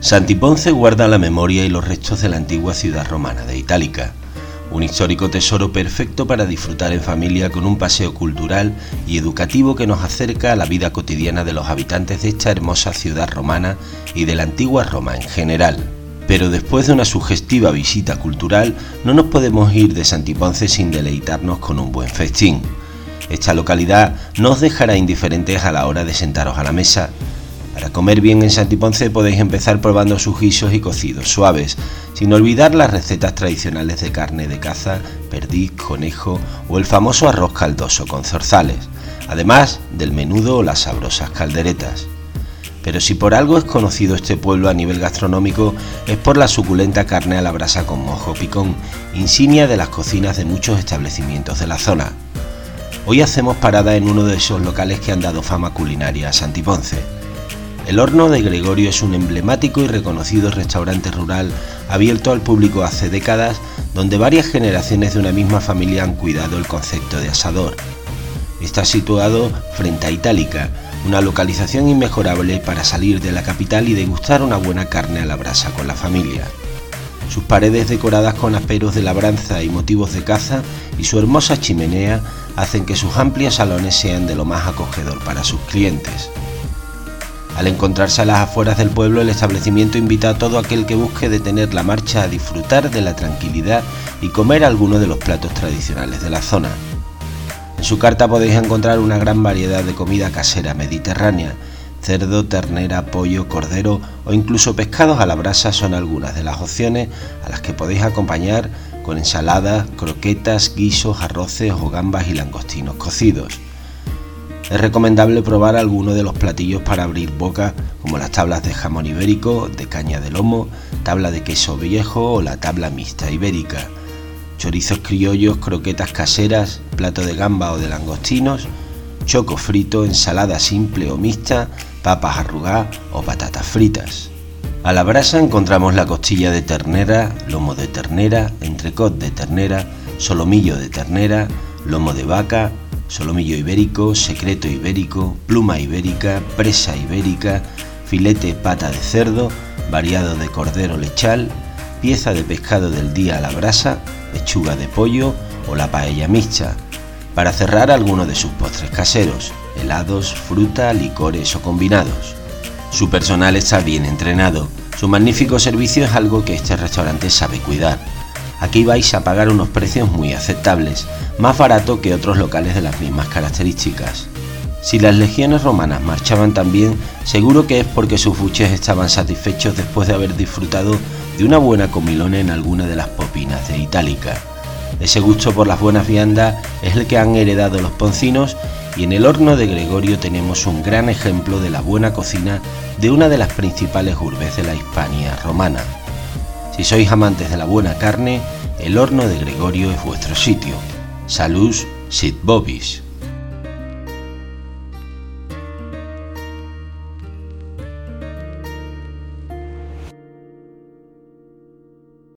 Santiponce guarda la memoria y los restos de la antigua ciudad romana de Itálica, un histórico tesoro perfecto para disfrutar en familia con un paseo cultural y educativo que nos acerca a la vida cotidiana de los habitantes de esta hermosa ciudad romana y de la antigua Roma en general. Pero después de una sugestiva visita cultural, no nos podemos ir de Santiponce sin deleitarnos con un buen festín. Esta localidad no os dejará indiferentes a la hora de sentaros a la mesa. Para comer bien en Santiponce podéis empezar probando sus guisos y cocidos suaves, sin olvidar las recetas tradicionales de carne de caza, perdiz, conejo o el famoso arroz caldoso con zorzales, además del menudo o las sabrosas calderetas. Pero si por algo es conocido este pueblo a nivel gastronómico, es por la suculenta carne a la brasa con mojo picón, insignia de las cocinas de muchos establecimientos de la zona. Hoy hacemos parada en uno de esos locales que han dado fama culinaria a Santiponce. El Horno de Gregorio es un emblemático y reconocido restaurante rural abierto al público hace décadas, donde varias generaciones de una misma familia han cuidado el concepto de asador. Está situado frente a Itálica, una localización inmejorable para salir de la capital y degustar una buena carne a la brasa con la familia. Sus paredes decoradas con aperos de labranza y motivos de caza y su hermosa chimenea hacen que sus amplios salones sean de lo más acogedor para sus clientes. Al encontrarse a las afueras del pueblo, el establecimiento invita a todo aquel que busque detener la marcha a disfrutar de la tranquilidad y comer alguno de los platos tradicionales de la zona. En su carta podéis encontrar una gran variedad de comida casera mediterránea. Cerdo, ternera, pollo, cordero o incluso pescados a la brasa son algunas de las opciones a las que podéis acompañar con ensaladas, croquetas, guisos, arroces o gambas y langostinos cocidos. Es recomendable probar algunos de los platillos para abrir boca, como las tablas de jamón ibérico, de caña de lomo, tabla de queso viejo o la tabla mixta ibérica, chorizos criollos, croquetas caseras, plato de gamba o de langostinos, choco frito, ensalada simple o mixta, papas arrugadas o patatas fritas. A la brasa encontramos la costilla de ternera, lomo de ternera, entrecot de ternera, solomillo de ternera, lomo de vaca, solomillo ibérico, secreto ibérico, pluma ibérica, presa ibérica, filete pata de cerdo, variado de cordero lechal, pieza de pescado del día a la brasa, pechuga de pollo o la paella mixta. Para cerrar, algunos de sus postres caseros, helados, fruta, licores o combinados. Su personal está bien entrenado. Su magnífico servicio es algo que este restaurante sabe cuidar. Aquí vais a pagar unos precios muy aceptables, más barato que otros locales de las mismas características. Si las legiones romanas marchaban tan bien, seguro que es porque sus buches estaban satisfechos después de haber disfrutado de una buena comilona en alguna de las popinas de Itálica. Ese gusto por las buenas viandas es el que han heredado los poncinos, y en el Horno de Gregorio tenemos un gran ejemplo de la buena cocina de una de las principales urbes de la Hispania romana. Si sois amantes de la buena carne, el Horno de Gregorio es vuestro sitio. Salus sit vobis.